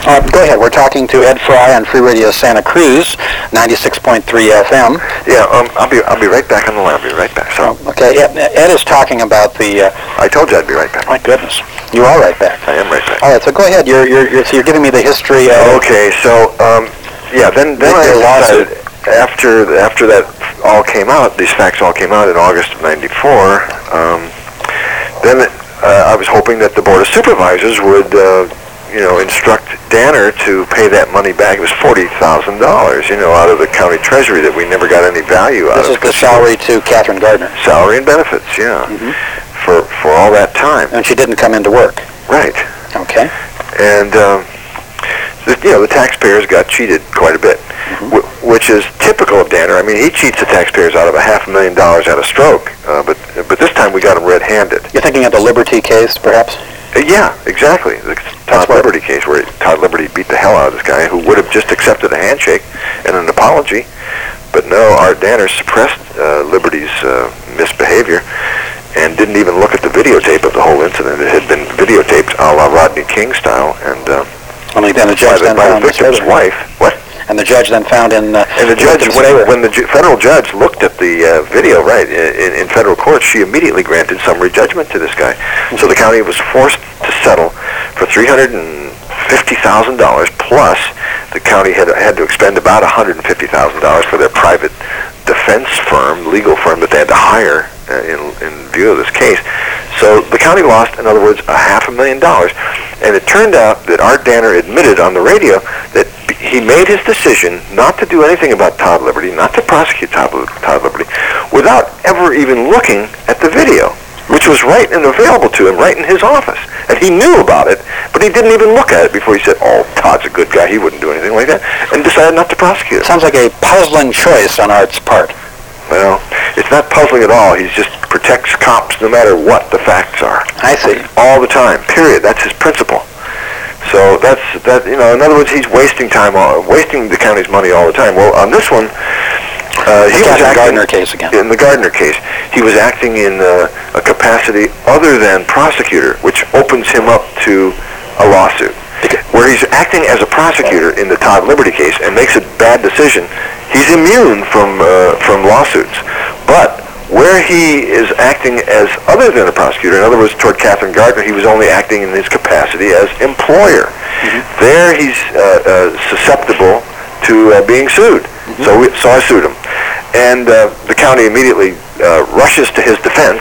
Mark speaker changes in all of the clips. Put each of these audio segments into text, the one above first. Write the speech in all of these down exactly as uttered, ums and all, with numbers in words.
Speaker 1: Uh, go ahead. We're talking to Ed Fry on Free Radio Santa Cruz, ninety-six point three F M.
Speaker 2: Yeah, um, I'll be I'll be right back on the line. I'll be right back. So.
Speaker 1: Oh, okay. Ed, Ed is talking about the. Uh,
Speaker 2: I told you I'd be right back.
Speaker 1: My goodness, you are right back.
Speaker 2: I am right back.
Speaker 1: All right. So go ahead. You're you're you're, so you're giving me the history. Of
Speaker 2: okay. So um, yeah. Then then I decided after after that all came out, these facts all came out in August of ninety-four. Um, then uh, I was hoping that the Board of Supervisors would. Uh, you know, instruct Danner to pay that money back. It was forty thousand dollars, you know, out of the county treasury that we never got any value out
Speaker 1: of.
Speaker 2: This
Speaker 1: is the salary to Catherine Gardner.
Speaker 2: Salary and benefits, yeah, mm-hmm. for for all that time.
Speaker 1: And she didn't come into work.
Speaker 2: Right.
Speaker 1: Okay.
Speaker 2: And, um, the, you know, the taxpayers got cheated quite a bit, mm-hmm. w- which is typical of Danner. I mean, he cheats the taxpayers out of a half a million dollars at a stroke, uh, but but this time we got him red-handed.
Speaker 1: You're thinking of the Liberty case, perhaps?
Speaker 2: Uh, yeah, exactly. The Todd Liberty case, where Todd Liberty beat the hell out of this guy who would have just accepted a handshake and an apology. But no, Art Danner suppressed uh, Liberty's uh, misbehavior and didn't even look at the videotape of the whole incident. It had been videotaped a la Rodney King style, and uh,
Speaker 1: only then the judge
Speaker 2: by the,
Speaker 1: then
Speaker 2: by
Speaker 1: found
Speaker 2: the victim's wife. What?
Speaker 1: And the judge then found in... Uh,
Speaker 2: and the judge, when, when the ju- federal judge looked at the uh, video, right, in, in federal court, she immediately granted summary judgment to this guy. Mm-hmm. So the county was forced to settle for three hundred fifty thousand dollars, plus the county had had to expend about one hundred fifty thousand dollars for their private defense firm, legal firm that they had to hire uh, in, in view of this case. So the county lost, in other words, a half a million dollars. And it turned out that Art Danner admitted on the radio that he made his decision not to do anything about Todd Liberty, not to prosecute Todd, Todd Liberty, without ever even looking at the video, which was right and available to him right in his office. And he knew about it, but he didn't even look at it before he said, oh, Todd's a good guy, he wouldn't do anything like that, and decided not to prosecute it.
Speaker 1: Sounds like a puzzling choice on Art's part.
Speaker 2: Well, it's not puzzling at all. He just protects cops no matter what the facts are.
Speaker 1: I see.
Speaker 2: All the time, period. That's his principle. So that's, that. you know, in other words, he's wasting time, all, wasting the county's money all the time. Well, on this one, uh, he was acting...
Speaker 1: Gardner case again.
Speaker 2: In the Gardner case, he was acting in uh, a capacity other than prosecutor, which opens him up to a lawsuit. Where he's acting as a prosecutor in the Todd Liberty case and makes a bad decision, he's immune from uh, from lawsuits. But where he is acting as other than a prosecutor, in other words, toward Catherine Gardner, he was only acting in his capacity as employer. Mm-hmm. There he's uh, uh, susceptible to uh, being sued. Mm-hmm. So, we, so I sued him. And uh, the county immediately uh, rushes to his defense.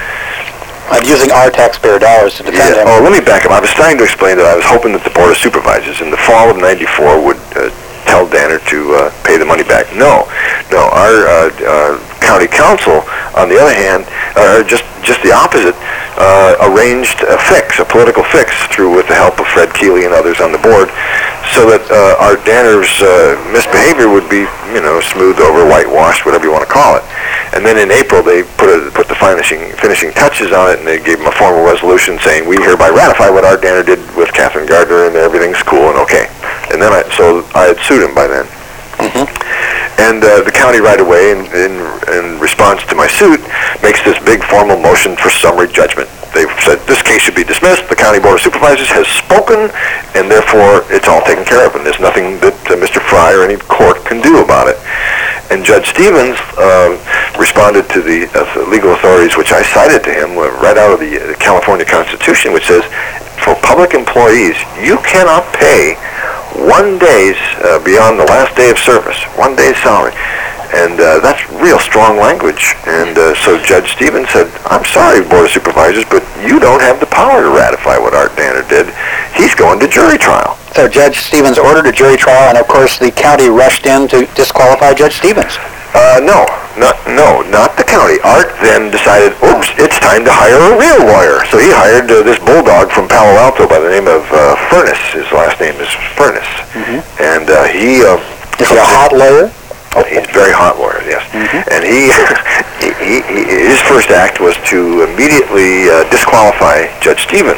Speaker 1: I'm using our taxpayer dollars to defend
Speaker 2: yeah.
Speaker 1: him.
Speaker 2: Oh, let me back up. I was trying to explain that I was hoping that the Board of Supervisors in the fall of ninety-four would uh, tell Danner to uh, pay the money back. No. No, our uh, uh, county council, on the other hand, uh, just just the opposite, uh, arranged a fix, a political fix, through with the help of Fred Keeley and others on the board, so that uh, our Danner's uh, misbehavior would be, you know, smoothed over, whitewashed, whatever you want to call it. And then in April, they put a, put the finishing finishing touches on it, and they gave him a formal resolution saying, we hereby ratify what Art Danner did with Catherine Gardner, and everything's cool and okay. And then I, so I had sued him by then. Mm-hmm. And uh, the county right away, in, in, in response to my suit, makes this big formal motion for summary judgment. They've said this case should be dismissed. The County Board of Supervisors has spoken, and therefore it's all taken care of, and there's nothing that uh, Mister Fry or any court can do about it. And Judge Stevens uh, responded to the uh, legal authorities, which I cited to him uh, right out of the uh, California Constitution, which says, for public employees, you cannot pay one day's uh, beyond the last day of service, one day's salary. And uh, that's real strong language. And uh, so Judge Stevens said, I'm sorry, Board of Supervisors, but you don't have the power to ratify what Art Danner did. He's going to jury trial.
Speaker 1: So Judge Stevens ordered a jury trial, and of course the county rushed in to disqualify Judge Stevens.
Speaker 2: Uh, no, not no, not the county. Art then decided, oops, it's time to hire a real lawyer. So he hired uh, this bulldog from Palo Alto by the name of uh, Furness. His last name is Furness. Mm-hmm. And uh, he... Uh,
Speaker 1: is he a hot lawyer?
Speaker 2: Oh, he's a very hot lawyer, yes. Mm-hmm. And he, he, he, his first act was to immediately uh, disqualify Judge Stevens.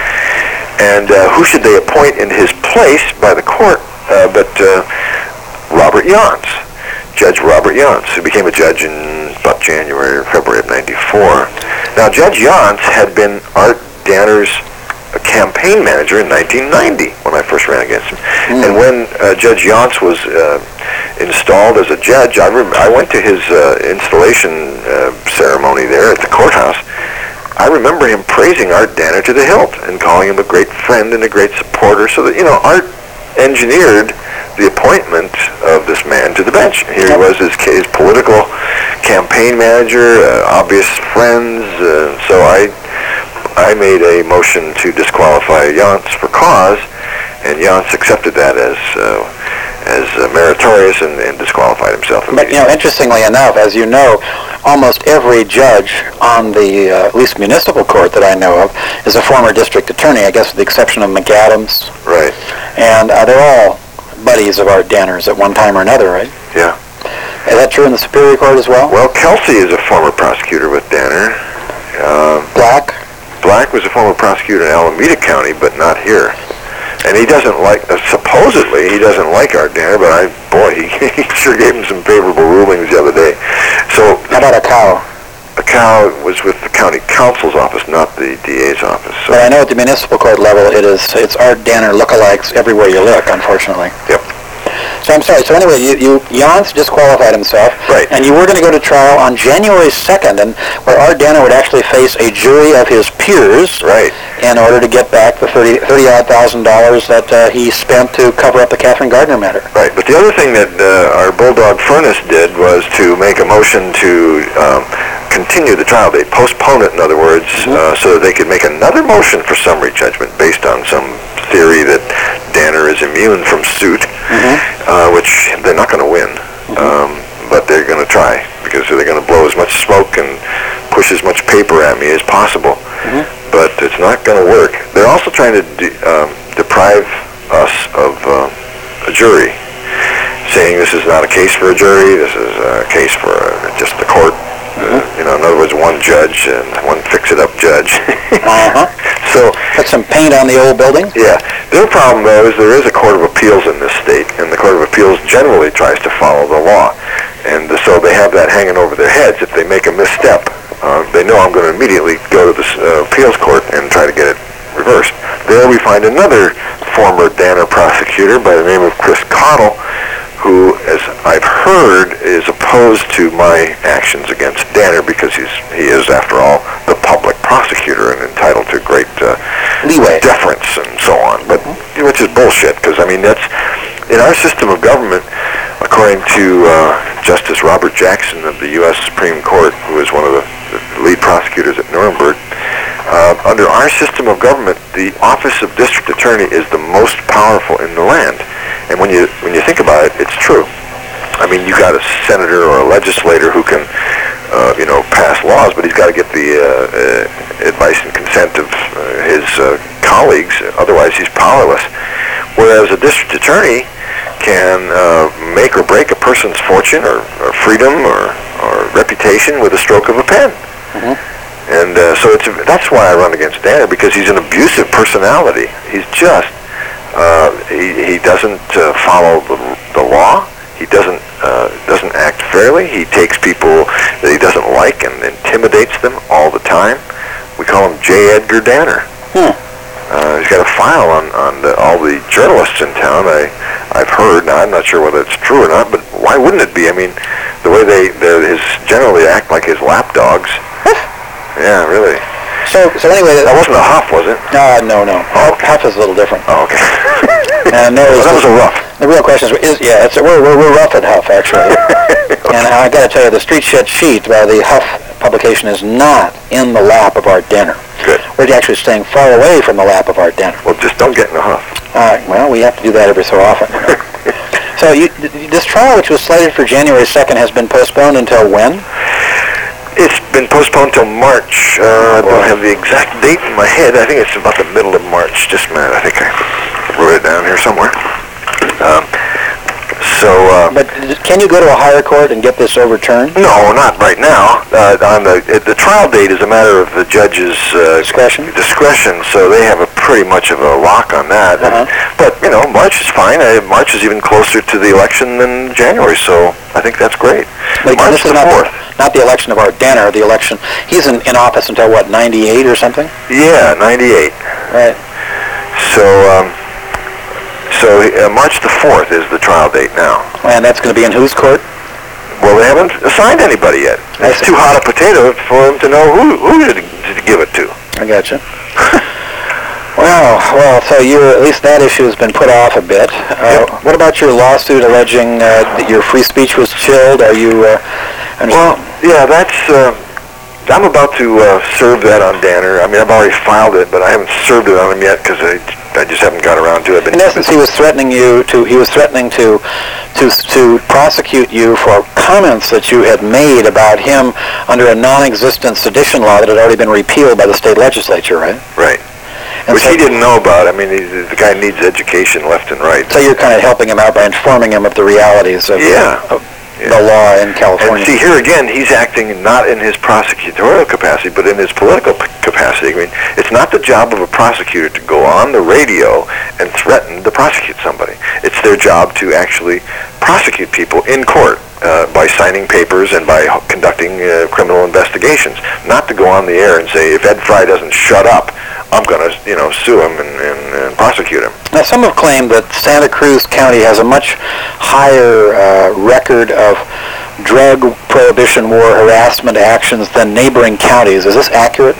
Speaker 2: And uh, who should they appoint in his place by the court uh, but uh, Robert Yonts, Judge Robert Yonts, who became a judge in about January or February of ninety-four. Now, Judge Yonts had been Art Danner's campaign manager in nineteen ninety when I first ran against him. Mm. And when uh, Judge Yonts was uh, installed as a judge, I, re- I went to his uh, installation uh, ceremony there at the courthouse. I remember him praising Art Danner to the hilt and calling him a great friend and a great supporter. So that, you know, Art engineered the appointment of this man to the bench. Here he was, his, his political campaign manager, uh, obvious friends. Uh, so I I made a motion to disqualify Yonts for cause, and Yonts accepted that as uh, as uh, meritorious and, and disqualified himself.
Speaker 1: But, you know, interestingly enough, as you know, almost every judge on the, uh, at least municipal court that I know of, is a former district attorney, I guess with the exception of McAdams.
Speaker 2: Right.
Speaker 1: And uh, they're all buddies of Art Danner's at one time or another, right?
Speaker 2: Yeah.
Speaker 1: Is that true in the Superior Court as well?
Speaker 2: Well, Kelsey is a former prosecutor with Danner. Uh,
Speaker 1: Black?
Speaker 2: Black was a former prosecutor in Alameda County, but not here. And he doesn't like, uh, supposedly, he doesn't like Art Danner, but I, boy, he, he sure gave him some favorable rulings the other day. So,
Speaker 1: how about a cow?
Speaker 2: A cow was with the county counsel's office, not the D A's office. So.
Speaker 1: But I know at the municipal court level, it is, it's Art Danner lookalikes everywhere you look, unfortunately.
Speaker 2: Yep.
Speaker 1: So I'm sorry. So anyway, you, you Yonts disqualified himself,
Speaker 2: right?
Speaker 1: And you were going to go to trial on January second, and where Art Danner would actually face a jury of his peers,
Speaker 2: right,
Speaker 1: in order to get back the thirty thirty odd thousand dollars that uh, he spent to cover up the Catherine Gardner matter.
Speaker 2: Right. But the other thing that uh, our Bulldog Furnace did was to make a motion to um, continue the trial date, postpone it, in other words, mm-hmm. uh, so that they could make another motion for summary judgment based on some theory that Danner is immune from suit, mm-hmm. uh, which they're not going to win, mm-hmm. um, but they're going to try, because they're going to blow as much smoke and push as much paper at me as possible, mm-hmm. but it's not going to work. They're also trying to de- um, deprive us of uh, a jury, saying this is not a case for a jury, this is a case for uh, just the court. Uh, you know, in other words, one judge and one fix-it-up judge.
Speaker 1: uh-huh.
Speaker 2: So
Speaker 1: put some paint on the old building.
Speaker 2: Yeah. Their problem, though, is there is a court of appeals in this state, and the court of appeals generally tries to follow the law, and so they have that hanging over their heads. If they make a misstep, uh, they know I'm going to immediately go to the uh, appeals court and try to get it reversed. There we find another former Danner prosecutor by the name of Chris Cottle, who, as I've heard, is opposed to my actions against Danner because he's he is, after all, the public prosecutor and entitled to great uh,
Speaker 1: leeway,
Speaker 2: deference, and so on. But mm-hmm. which is bullshit, because I mean that's in our system of government, according to uh, Justice Robert Jackson of the U S Supreme Court, who is one of the, the lead prosecutors at Nuremberg. Uh, under our system of government, the office of district attorney is the most powerful in the land. And when you when you think about it, it's true. I mean, you got a senator or a legislator who can, uh, you know, pass laws, but he's got to get the uh, uh, advice and consent of uh, his uh, colleagues. Otherwise, he's powerless. Whereas a district attorney can uh, make or break a person's fortune or, or freedom or, or reputation with a stroke of a pen. Mm-hmm. And uh, so it's that's why I run against Danner, because he's an abusive personality. He's just. Uh, he, he doesn't uh, follow the, the law. He doesn't uh, doesn't act fairly. He takes people that he doesn't like and intimidates them all the time. We call him J. Edgar Danner. Hmm. Uh, he's got a file on, on the, all the journalists in town. I, I've heard. Now, I'm not sure whether it's true or not, but why wouldn't it be? I mean, the way they his generally act like his lapdogs. Yeah, really.
Speaker 1: So, so anyway,
Speaker 2: that wasn't a huff, was it?
Speaker 1: Uh, no, no.
Speaker 2: Oh, okay.
Speaker 1: Huff is a little different.
Speaker 2: Oh, okay.
Speaker 1: And no,
Speaker 2: well, that was a rough.
Speaker 1: The real question is, is yeah, it's, we're, we're we're rough at Huff actually. Okay. And I got to tell you, the Street Shit sheet by the Huff publication is not in the lap of Art Danner.
Speaker 2: Good.
Speaker 1: We're actually staying far away from the lap of Art Danner.
Speaker 2: Well, just don't get in a huff.
Speaker 1: Uh, well, we have to do that every so often. So you, this trial, which was slated for January second, has been postponed until when?
Speaker 2: It's been postponed till March. Uh, I don't have the exact date in my head. I think it's about the middle of March. Just a minute. I think I wrote it down here somewhere. Um, so. Uh,
Speaker 1: but can you go to a higher court and get this overturned?
Speaker 2: No, not right now. Uh, on the the trial date is a matter of the judge's uh,
Speaker 1: discretion.
Speaker 2: Discretion. So they have a pretty much of a lock on that. Uh-huh. And, but you know, March is fine. Uh, March is even closer to the election than January. So I think that's great.
Speaker 1: Like,
Speaker 2: March
Speaker 1: this is
Speaker 2: the
Speaker 1: not
Speaker 2: fourth.
Speaker 1: Not the election of Art Danner, the election, he's in, in office until, what, ninety-eight or something?
Speaker 2: Yeah, ninety-eight.
Speaker 1: Right.
Speaker 2: So, um, so uh, March the fourth is the trial date now.
Speaker 1: And that's going to be in whose court?
Speaker 2: Well, they haven't assigned anybody yet. It's too hot a potato for them to know who, who to, to give it to.
Speaker 1: I gotcha. Wow. Well, so you at least that issue has been put off a bit. Uh,
Speaker 2: Yep.
Speaker 1: What about your lawsuit alleging uh, that your free speech was chilled? Are you? Uh,
Speaker 2: Well, yeah, that's. Uh, I'm about to uh, serve that on Danner. I mean, I've already filed it, but I haven't served it on him yet because I, I just haven't got around to it. I've been
Speaker 1: in essence, he was threatening you to. He was threatening to, to, to prosecute you for comments that you had made about him under a non-existent sedition law that had already been repealed by the state legislature, right?
Speaker 2: Right.
Speaker 1: And
Speaker 2: Which
Speaker 1: so,
Speaker 2: he didn't know about. I mean, he, the guy needs education left and right.
Speaker 1: So you're kind of helping him out by informing him of the realities of,
Speaker 2: Yeah.
Speaker 1: of
Speaker 2: Yeah.
Speaker 1: the law in
Speaker 2: And
Speaker 1: California.
Speaker 2: see, here again, he's acting not in his prosecutorial capacity, but in his political p- capacity. I mean, it's not the job of a prosecutor to go on the radio and threaten to prosecute somebody. It's their job to actually prosecute people in court uh, by signing papers and by h- conducting uh, criminal investigations. Not to go on the air and say, if Ed Fry doesn't shut up, I'm going to, you know, sue him and, and, and prosecute him.
Speaker 1: Now, some have claimed that Santa Cruz County has a much higher uh, record of drug prohibition war harassment actions than neighboring counties. Is this accurate?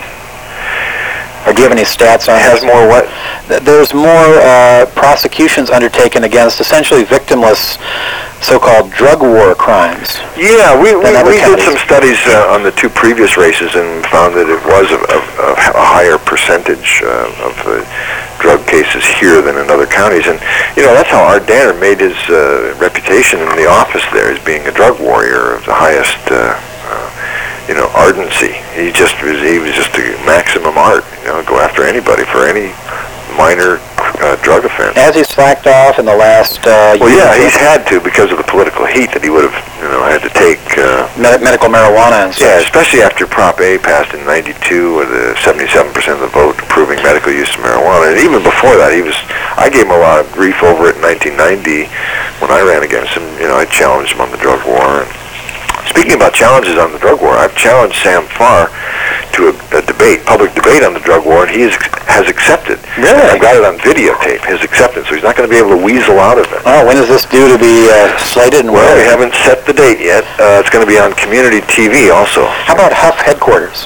Speaker 1: Or do you have any stats on
Speaker 2: It has
Speaker 1: this?
Speaker 2: more what?
Speaker 1: Th- There's more uh, prosecutions undertaken against essentially victimless so-called drug war crimes.
Speaker 2: Yeah, we, we,
Speaker 1: than other
Speaker 2: we did
Speaker 1: counties.
Speaker 2: some studies uh, on the two previous races and found that it was a, a, a higher percentage uh, of uh, drug cases here than in other counties. And, you know, that's how Art Danner made his uh, reputation in the office there as being a drug warrior of the highest, uh, uh, you know, ardency. He just was, he was just a maximum art, you know, go after anybody for any minor uh, drug offense.
Speaker 1: Has he slacked off in the last uh,
Speaker 2: Well,
Speaker 1: year?
Speaker 2: yeah, he's had to because of the political heat that he would have, you know, had to take. Uh,
Speaker 1: Med- medical marijuana and
Speaker 2: yeah,
Speaker 1: such.
Speaker 2: especially after Prop A passed in ninety-two with a seventy-seven percent of the vote approving medical use of marijuana. And even before that, he was, I gave him a lot of grief over it in nineteen ninety when I ran against him. You know, I challenged him on the drug war. And speaking about challenges on the drug war, I've challenged Sam Farr to a, a debate, public debate on the drug war, and he is, has accepted.
Speaker 1: Really?
Speaker 2: I've got it on videotape, his acceptance, so he's not going to be able to weasel out of it.
Speaker 1: Oh, when is this due to be uh, slated and
Speaker 2: Well,
Speaker 1: where?
Speaker 2: we haven't set the date yet. Uh, it's going to be on community T V also.
Speaker 1: How about Huff headquarters?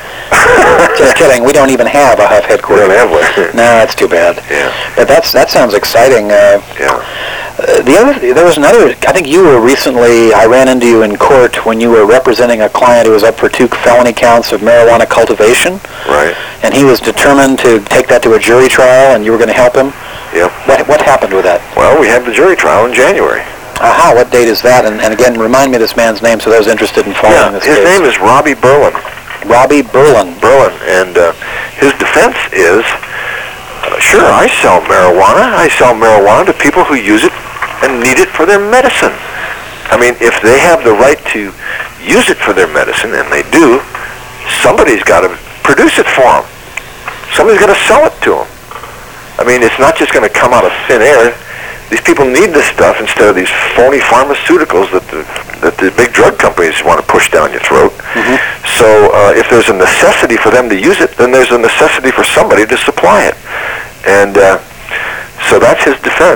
Speaker 1: Just kidding. We don't even have a Huff
Speaker 2: We
Speaker 1: headquarters.
Speaker 2: don't have one.
Speaker 1: No, that's too bad.
Speaker 2: Yeah,
Speaker 1: But that's that sounds exciting. Uh,
Speaker 2: yeah.
Speaker 1: uh, the other, there was another. I think you were recently. I ran into you in court when you were representing a client who was up for two felony counts of marijuana cultivation,
Speaker 2: Right.
Speaker 1: and he was determined to take that to a jury trial, and you were going to help him.
Speaker 2: Yep.
Speaker 1: What what happened with that?
Speaker 2: Well, we have the jury trial in January.
Speaker 1: Aha, what date is that? And, and again, remind me of this man's name so those interested in following
Speaker 2: Yeah,
Speaker 1: this
Speaker 2: his
Speaker 1: case.
Speaker 2: name is Robbie Berlin.
Speaker 1: Robbie Berlin.
Speaker 2: Berlin, and uh, his defense is, uh, sure, I sell marijuana. I sell marijuana to people who use it and need it for their medicine. I mean, if they have the right to use it for their medicine, and they do, somebody's got to produce it for them. Somebody's got to sell it to them. I mean, it's not just going to come out of thin air. These people need this stuff instead of these phony pharmaceuticals that the, that the big drug companies want to push down your throat.
Speaker 1: Mm-hmm.
Speaker 2: So uh, if there's a necessity for them to use it, then there's a necessity for somebody to supply it. And uh, so that's his defense.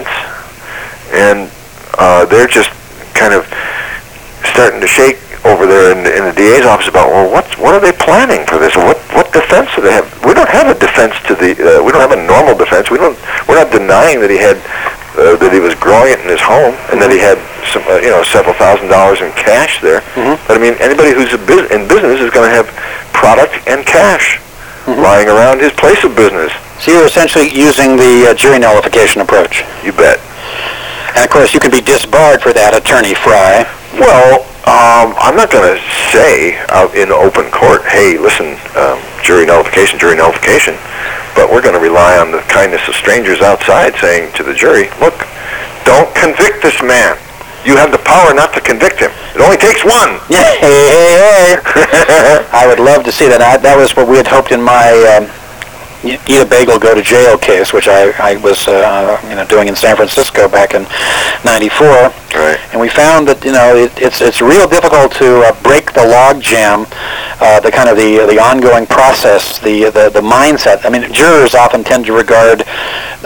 Speaker 2: And uh, they're just kind of starting to shake over there in, in the D A's office about, well, what's, what are they planning for this? Or what, what defense do they have? We don't have a defense to the, uh, we don't have a normal defense. We don't, we're not denying that he had, uh, that he was growing it in his home and that he had some, uh, you know, several thousand dollars in cash there.
Speaker 1: Mm-hmm.
Speaker 2: But I mean, anybody who's a bus- in business is going to have product and cash
Speaker 1: Mm-hmm.
Speaker 2: lying around his place of business.
Speaker 1: So you're essentially using the uh, jury nullification approach.
Speaker 2: You bet.
Speaker 1: And of course, you can be disbarred for that, Attorney Fry.
Speaker 2: Well, um, I'm not going to say out in open court, hey, listen, um, jury nullification, jury nullification, but we're going to rely on the kindness of strangers outside saying to the jury, look, don't convict this man. You have the power not to convict him. It only takes one.
Speaker 1: Yeah, hey, hey, hey. I would love to see that. I, that was what we had hoped in my um, Eat a Bagel, Go to Jail case, which I, I was uh, you know doing in San Francisco back in ninety-four.
Speaker 2: Right.
Speaker 1: And we found that you know it, it's it's real difficult to uh, break the log jam, uh, the kind of the the ongoing process, the, the the mindset. I mean, jurors often tend to regard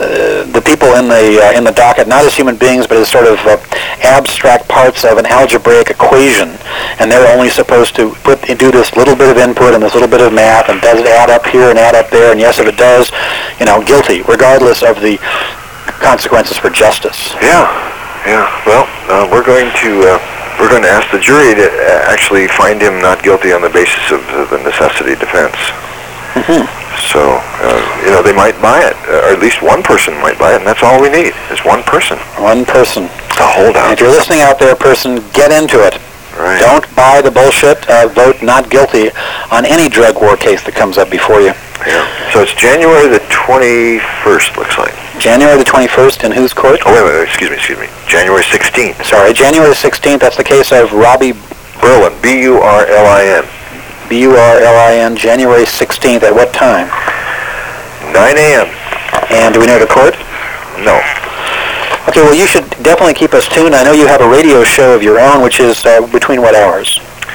Speaker 1: uh, the people in the uh, in the docket not as human beings, but as sort of uh, abstract parts of an algebraic equation, and they're only supposed to put do this little bit of input and this little bit of math, and does it add up here and add up there? And yes, if it does, you know, guilty, regardless of the consequences for justice.
Speaker 2: Yeah, yeah. Well, uh, we're going to uh, we're going to ask the jury to uh, actually find him not guilty on the basis of the, the necessity defense. Mm-hmm. So, uh, you know, they might buy it, uh, or at least one person might buy it, and that's all we need is one person.
Speaker 1: One person.
Speaker 2: To hold out.
Speaker 1: And if you're listening out there, person, get into it.
Speaker 2: Right.
Speaker 1: Don't buy the bullshit. Uh, vote not guilty on any drug war case that comes up before you.
Speaker 2: Yeah. So it's January the twenty-first, looks like.
Speaker 1: January the twenty-first in whose court?
Speaker 2: Oh, wait, wait, excuse me, excuse me. January sixteenth.
Speaker 1: Sorry, January sixteenth, that's the case of Robbie
Speaker 2: Berlin, B U R L I N.
Speaker 1: B U R L I N, January sixteenth, at what time?
Speaker 2: nine a.m.
Speaker 1: And do we know the court?
Speaker 2: No.
Speaker 1: Okay, well, you should definitely keep us tuned. I know you have a radio show of your own, which is uh, between what hours?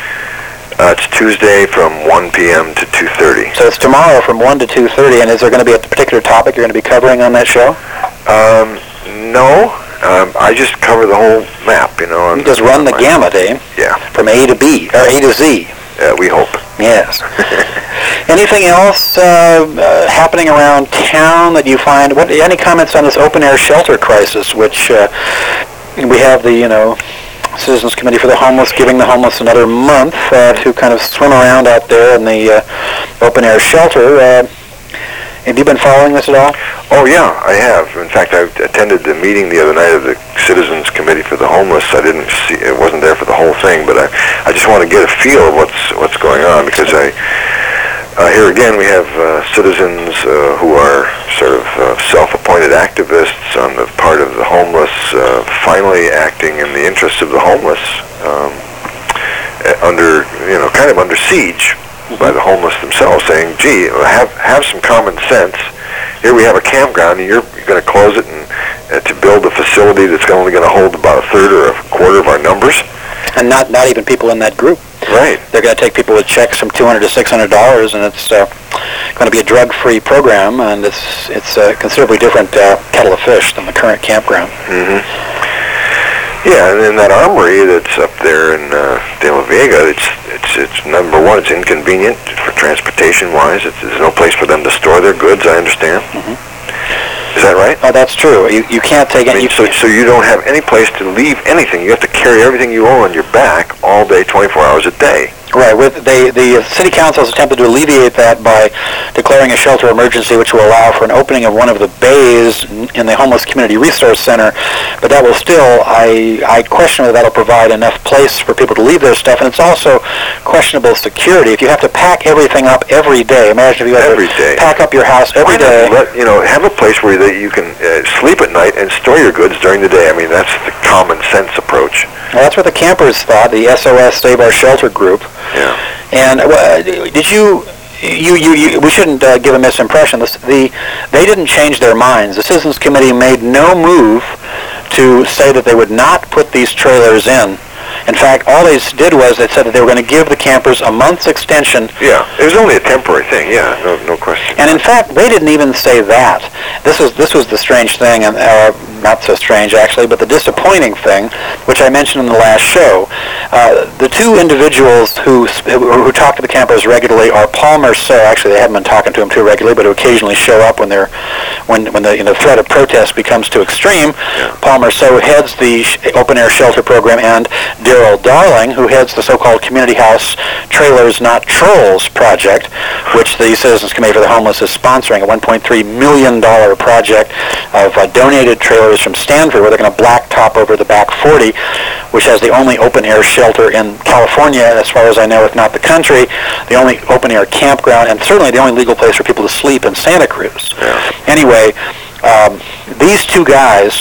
Speaker 2: Uh, it's Tuesday from one p.m. to two thirty.
Speaker 1: So it's tomorrow from one to two thirty, and is there going to be a particular topic you're going to be covering on that show?
Speaker 2: Um, no. Um, I just cover the whole map, you know.
Speaker 1: You just run the gamut, eh?
Speaker 2: Yeah.
Speaker 1: From A to B, or A to Z.
Speaker 2: Uh, we hope.
Speaker 1: Yes. Anything else uh, uh, happening around town that you find? What? Any comments on this open-air shelter crisis, which uh, we have the, you know, Citizens Committee for the Homeless giving the homeless another month uh, to kind of swim around out there in the uh, open-air shelter. Uh, have you been following this at all?
Speaker 2: Oh, yeah, I have. In fact, I attended the meeting the other night of the Citizens Committee for the Homeless. I didn't see, it wasn't there for the whole thing, but I, I just want to get a feel of what's what's going on, because I, uh, here again, we have uh, citizens uh, who are sort of uh, self-appointed activists on the part of the homeless, uh, finally acting in the interests of the homeless, um, under, you know, kind of under siege by the homeless themselves, saying, gee, have have some common sense. Here we have a campground, and you're, you're going to close it and uh, to build a facility that's only going to hold about a third or a quarter of our numbers.
Speaker 1: And not not even people in that group.
Speaker 2: Right.
Speaker 1: They're going to take people with checks from two hundred to six hundred dollars, and it's uh, going to be a drug-free program, and it's it's a considerably different uh, kettle of fish than the current campground.
Speaker 2: Mm-hmm. Yeah, and then that armory that's up there in uh, De La Vega, it's it's it's number one, it's inconvenient for transportation-wise. It's, there's no place for them to store their goods, I understand. Mm-hmm. Is that right?
Speaker 1: Oh, that's true. You you can't take
Speaker 2: I
Speaker 1: it.
Speaker 2: mean,
Speaker 1: You
Speaker 2: so, so you don't have any place to leave anything. You have to carry everything you own on your back all day, twenty-four hours a day.
Speaker 1: Right. With they, the city council has attempted to alleviate that by declaring a shelter emergency, which will allow for an opening of one of the bays in the Homeless Community Resource Center. But that will still, I I question whether that'll provide enough place for people to leave their stuff, and it's also questionable security. If you have to pack everything up every day, imagine if you have
Speaker 2: every
Speaker 1: to
Speaker 2: day.
Speaker 1: pack up your house every
Speaker 2: Why not
Speaker 1: day.
Speaker 2: let, you know, have a place where that you can uh, sleep at night and store your goods during the day. I mean, that's the common sense approach.
Speaker 1: Well, that's what the campers thought, the S O S Save Our Shelter group.
Speaker 2: Yeah.
Speaker 1: And uh, did you, you, you, you we shouldn't uh, give a misimpression. The, the, they didn't change their minds. The Citizens Committee made no move to say that they would not put these trailers in. In fact, all they did was they said that they were going to give the campers a month's extension.
Speaker 2: Yeah, it was only a temporary thing. Yeah, no, no question.
Speaker 1: And in fact, they didn't even say that. This was this was the strange thing, and uh, not so strange actually, but the disappointing thing, which I mentioned in the last show. Uh, the two individuals who who talk to the campers regularly are Paul Merceau. Actually, they haven't been talking to him too regularly, but who occasionally show up when they're when when the you know, threat of protest becomes too extreme. Yeah. Paul Merceau heads the open air shelter program, and Daryl Darling, who heads the so-called Community House Trailers Not Trolls project, which the Citizens Committee for the Homeless is sponsoring, a one point three million dollars project of uh, donated trailers from Stanford, where they're going to blacktop over the back forty, which has the only open-air shelter in California, as far as I know, if not the country, the only open-air campground, and certainly the only legal place for people to sleep in Santa Cruz. Yeah. Anyway, um, these two guys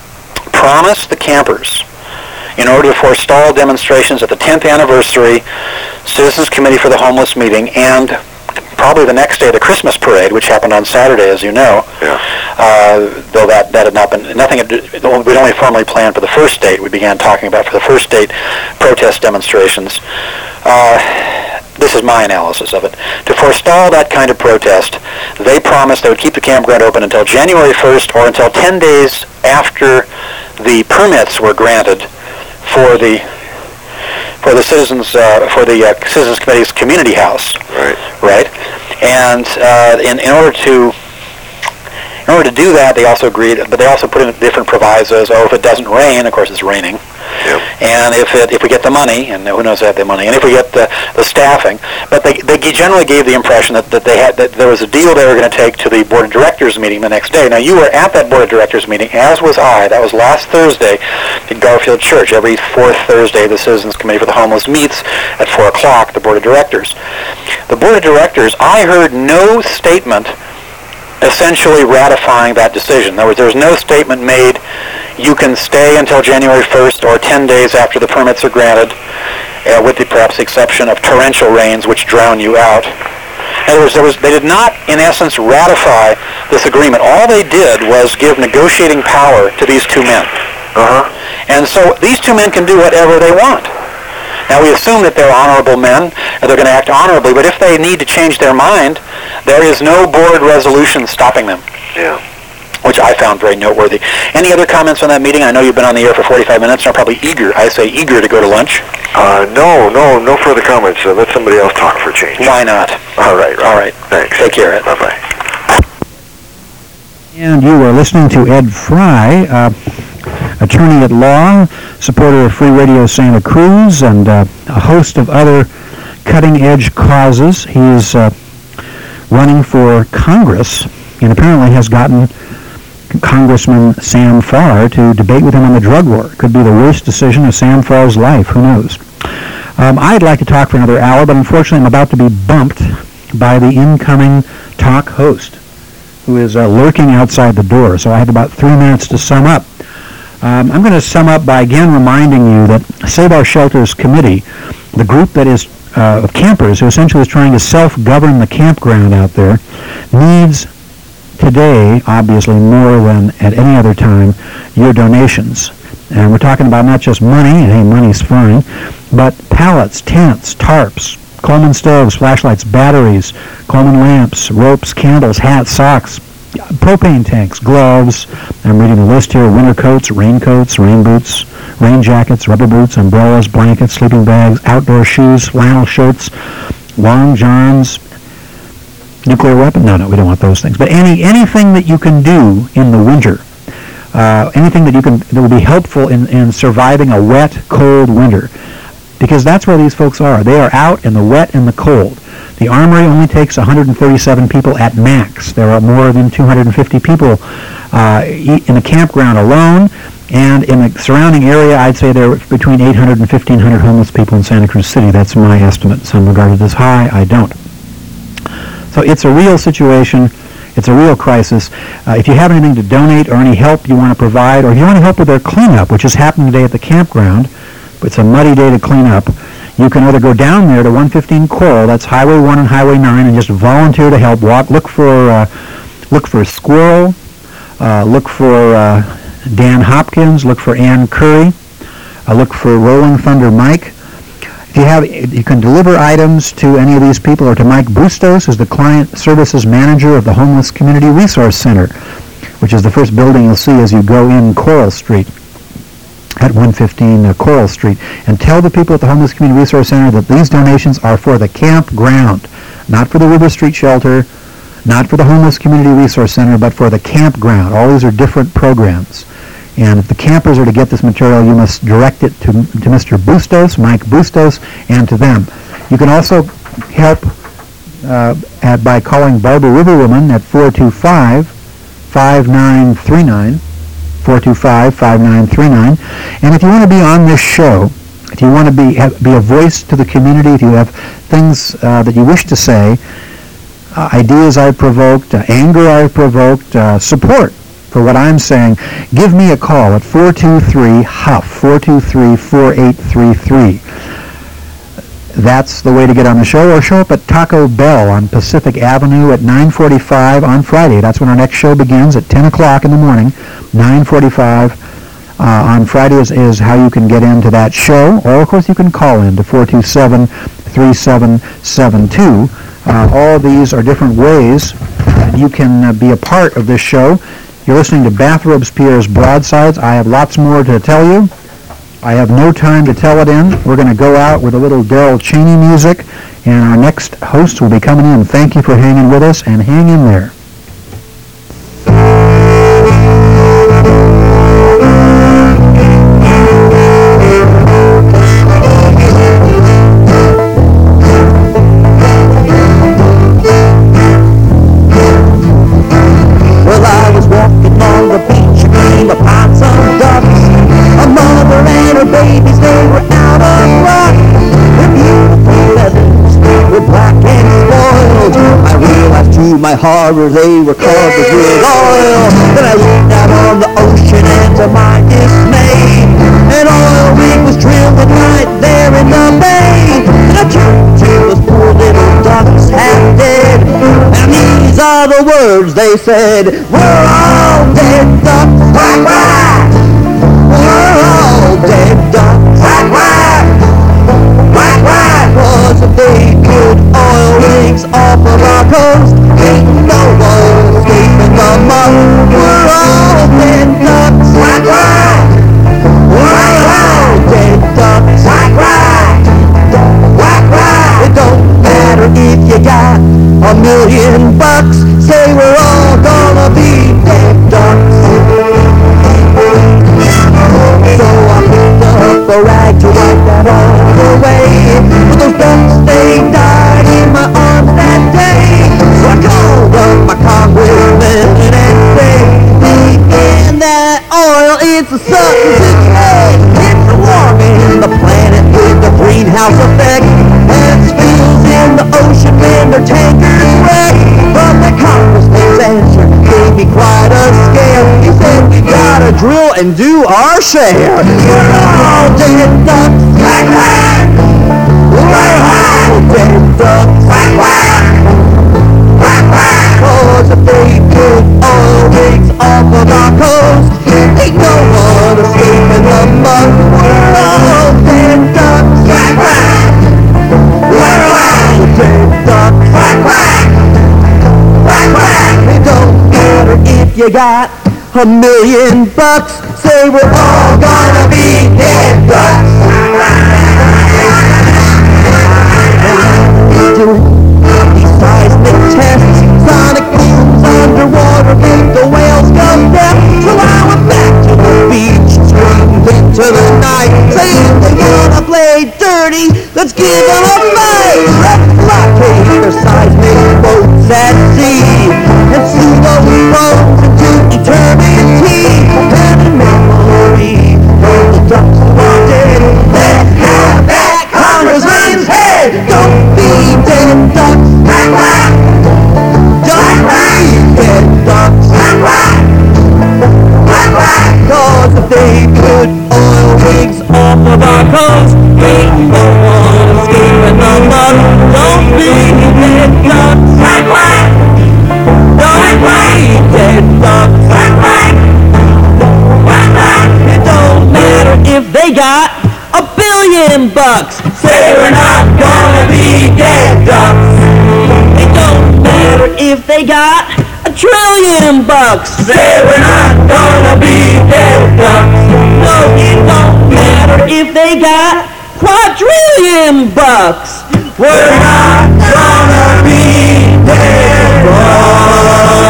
Speaker 1: promised the campers, in order to forestall demonstrations at the tenth anniversary Citizens Committee for the Homeless meeting and probably the next day, the Christmas parade, which happened on Saturday, as you know.
Speaker 2: Yeah.
Speaker 1: Uh, though that, that had not been, nothing had, we'd only formally planned for the first date. We began talking about for the first date protest demonstrations. Uh, this is my analysis of it. To forestall that kind of protest, they promised they would keep the campground open until January first or until ten days after the permits were granted for the for the citizens uh, for the uh, Citizens Committee's community house.
Speaker 2: Right.
Speaker 1: Right. And uh, in in order to in order to do that, they also agreed, but they also put in different provisos. Oh, if it doesn't rain, of course it's raining.
Speaker 2: Yep.
Speaker 1: And if it, if we get the money, and who knows if they have the money, and if we get the, the staffing, but they, they generally gave the impression that, that they had that there was a deal they were going to take to the board of directors meeting the next day. Now you were at that board of directors meeting, as was I. That was last Thursday at Garfield Church. Every fourth Thursday, the Citizens Committee for the Homeless meets at four o'clock. The board of directors. The board of directors. I heard no statement essentially ratifying that decision. In other words, there was no statement made, you can stay until January first or ten days after the permits are granted, uh, with the perhaps exception of torrential rains which drown you out. In other words, there was, they did not, in essence, ratify this agreement. All they did was give negotiating power to these two men.
Speaker 2: Uh-huh.
Speaker 1: And so these two men can do whatever they want. Now, we assume that they're honorable men, and they're going to act honorably, but if they need to change their mind, there is no board resolution stopping them.
Speaker 2: Yeah.
Speaker 1: Which I found very noteworthy. Any other comments on that meeting? I know you've been on the air for forty-five minutes and are probably eager, I say eager, to go to lunch.
Speaker 2: Uh, no, no, no further comments. Uh, let somebody else talk for a change.
Speaker 1: Why not?
Speaker 2: All right, right.
Speaker 1: All right.
Speaker 2: Thanks.
Speaker 1: Take care, Ed.
Speaker 2: Bye-bye.
Speaker 3: And you are listening to Ed Fry, uh, attorney at law, supporter of Free Radio Santa Cruz, and uh, a host of other cutting-edge causes. He is uh, running for Congress and apparently has gotten Congressman Sam Farr to debate with him on the drug war. Could be the worst decision of Sam Farr's life. Who knows? Um, I'd like to talk for another hour, but unfortunately I'm about to be bumped by the incoming talk host, who is uh, lurking outside the door. So I have about three minutes to sum up. Um, I'm going to sum up by again reminding you that Save Our Shelters Committee, the group that is uh, of campers who essentially is trying to self-govern the campground out there, needs today, obviously more than at any other time, your donations. And we're talking about not just money, and hey, money's fine, but pallets, tents, tarps, Coleman stoves, flashlights, batteries, Coleman lamps, ropes, candles, hats, socks, propane tanks, gloves. I'm reading the list here: winter coats, raincoats, rain boots, rain jackets, rubber boots, umbrellas, blankets, sleeping bags, outdoor shoes, flannel shirts, long johns, nuclear weapon. No, no, we don't want those things. But any anything that you can do in the winter, uh, anything that you can that will be helpful in, in surviving a wet, cold winter, because that's where these folks are. They are out in the wet and the cold. The Armory only takes one hundred thirty-seven people at max. There are more than two hundred fifty people uh, in the campground alone, and in the surrounding area, I'd say there are between eight hundred and fifteen hundred homeless people in Santa Cruz City. That's my estimate. Some regard it as high. I don't. So it's a real situation. It's a real crisis. Uh, if you have anything to donate or any help you want to provide, or if you want to help with their cleanup, which is happening today at the campground, it's a muddy day to clean up, you can either go down there to one fifteen Coral, that's Highway one and Highway nine, and just volunteer to help. Walk, look for, uh, look for Squirrel, uh, look for uh, Dan Hopkins, look for Ann Curry, uh, look for Rolling Thunder Mike. If you have, you can deliver items to any of these people, or to Mike Bustos, who's the Client Services Manager of the Homeless Community Resource Center, which is the first building you'll see as you go in Coral Street, at one fifteen uh, Coral Street. And tell the people at the Homeless Community Resource Center that these donations are for the campground, not for the River Street Shelter, not for the Homeless Community Resource Center, but for the campground. All these are different programs. And if the campers are to get this material, you must direct it to, to Mister Bustos, Mike Bustos, and to them. You can also help uh, at, by calling Barbara Riverwoman at four two five, five nine three nine, four two five, five nine three nine. And if you want to be on this show, if you want to be have, be a voice to the community, if you have things uh, that you wish to say, uh, ideas I've provoked, uh, anger I've provoked, uh, support for what I'm saying, give me a call at four two three, H U F, four two three, four eight three three. That's the way to get on the show, or show up at Taco Bell on Pacific Avenue at nine forty-five on Friday. That's when our next show begins, at ten o'clock in the morning, nine forty-five uh, on Friday is, is how you can get into that show. Or, of course, you can call in to four two seven, three seven seven two. Uh, all these are different ways you can uh, be a part of this show. You're listening to Bathrobes Pierre's Broadsides. I have lots more to tell you. I have no time to tell it in. We're going to go out with a little Daryl Cheney music, and our next host will be coming in. Thank you for hanging with us, and hang in there.
Speaker 4: Well, I was walking on the beach, came upon some ducks. A mother and her babies, they were out of luck. Their beautiful feathers were black and spoiled. I realized to my horror they were covered with oil. Then I looked out on the ocean and to my dismay, an oil rig was drilling right there in the bay. And I turned to those poor little ducks half dead, and these are the words they said: we're all dead ducks, quack quack. We're all dead ducks, quack quack. Quack quack. 'Cause if they put oil rigs off of our coast, ain't no one escaping the muck. We're all dead ducks, quack quack. We're all dead ducks, quack quack. Quack quack. It don't matter if you got a million bucks, say we're all gonna be dead ducks. So I picked up a rag to wipe that all away, but those ducks, they died in my arms that day. So I called up my congressman and said, in that oil, it's a substance A. It's warming the planet with the greenhouse effect, and spills in the ocean when their tankers wreck. But the congressman's answer gave me quite a scare. He said, we gotta drill and do our share. We're all dead ducks, quack quack. We're all dead ducks, quack quack. Quack quack. 'Cause if they put oil rigs off of our coast, ain't no one escaping the muck. We're all dead ducks, quack quack. We're all dead ducks, quack quack. Quack quack. It don't matter if you got a million bucks, say we're all gonna be dead ducks. Doing these seismic tests, sonic booms underwater make the whales go deaf. So I went back to the beach, screamed into the night, saying they wanna play dirty, let's give them a fight. Let's blockade their seismic boats at sea, and see those boats into eternity. And in memory of the ducks who are dead, let's have that congressman's head. Don't be dead ducks, quack quack. Don't be dead ducks, quack quack. Quack quack. 'Cause if they put oil rigs off of our coast, ain't no one escaping the muck. Don't be dead ducks, quack quack. Don't be dead ducks, quack quack. Quack quack. It don't matter if they got a billion bucks, say we're not gonna be dead ducks. It don't matter if they got a trillion bucks, say we're not gonna be dead ducks. No, it don't matter if they got quadrillion bucks, we're not gonna be dead ducks.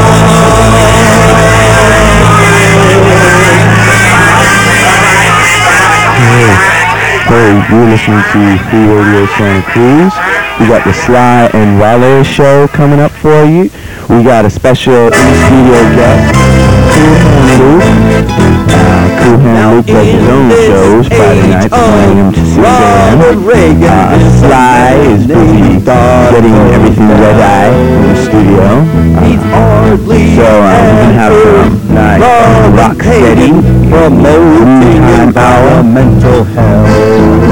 Speaker 5: Hey, you're listening to Free Radio Santa Cruz. We got the Sly and Wale show coming up for you. We got a special in-studio guest, Cool Hand Luke. Uh, Cool Hand Luke does his own shows Friday nights, playing him to Suzanne. Uh, Sly is busy getting everything red-eye in the studio. Uh, so uh, we're going to have some nice rock steady, promoting our mental health.